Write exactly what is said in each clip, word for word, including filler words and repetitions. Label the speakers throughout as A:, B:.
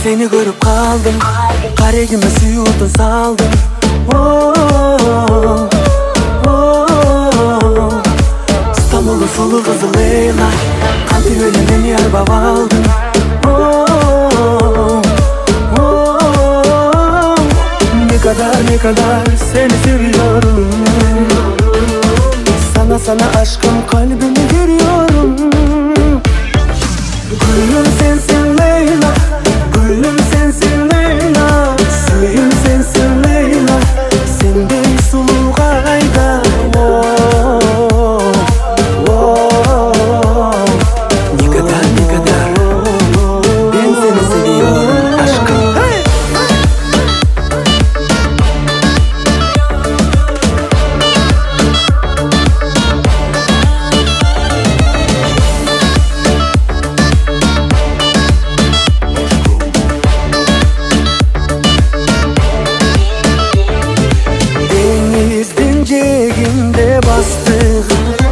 A: Seni görüp kaldım, karegime suyudun saldım. Oh, oh. İstanbul'un sulu kızı Leyla, kanti öyle yer babaldım. Oh, oh. Ne kadar ne kadar seni seviyorum. Sana sana aşkım kalbimi görüyorum. Gülüm sensin Leyla, gülüm sensin Leyla, suyum sensin Leyla, senden sulu kayda. Oh, oh. Ne kadar ne kadar ben seni seviyorum aşkım. Hey! Cegimde bastık,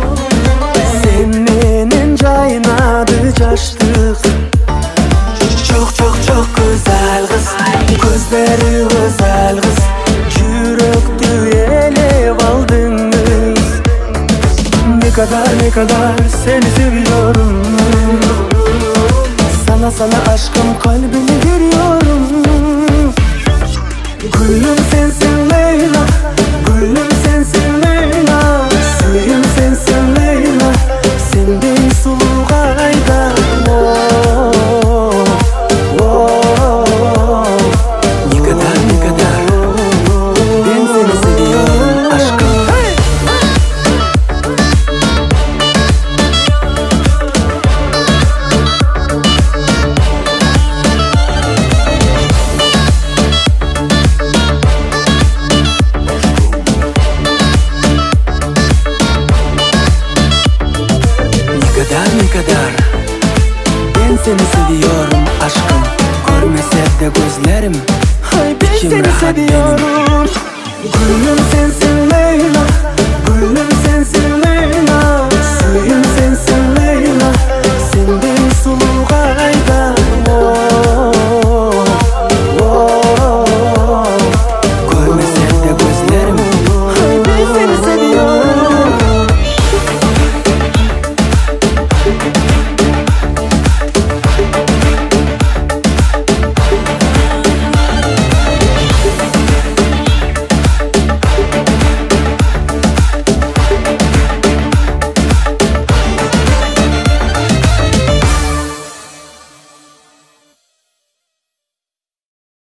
A: senin caynadı caştık. Çok çok çok güzel kız, gözleri güzel kız, yürekti elev aldınız. Ne kadar ne kadar seni seviyorum. Sana sana aşkım kalbini görüyorum. Gülüm sensin Leyla, gülüm sensin Leyla, suyum sensin Leyla, senden sulu kayda. Oh, oh. Ne kadar ne kadar ben seni seviyorum aşkım. Hey! Ne kadar ben seni seviyorum aşkım. Görmese de gözlerim,
B: ay ben
A: içim
B: seni
A: rahat
B: seviyorum.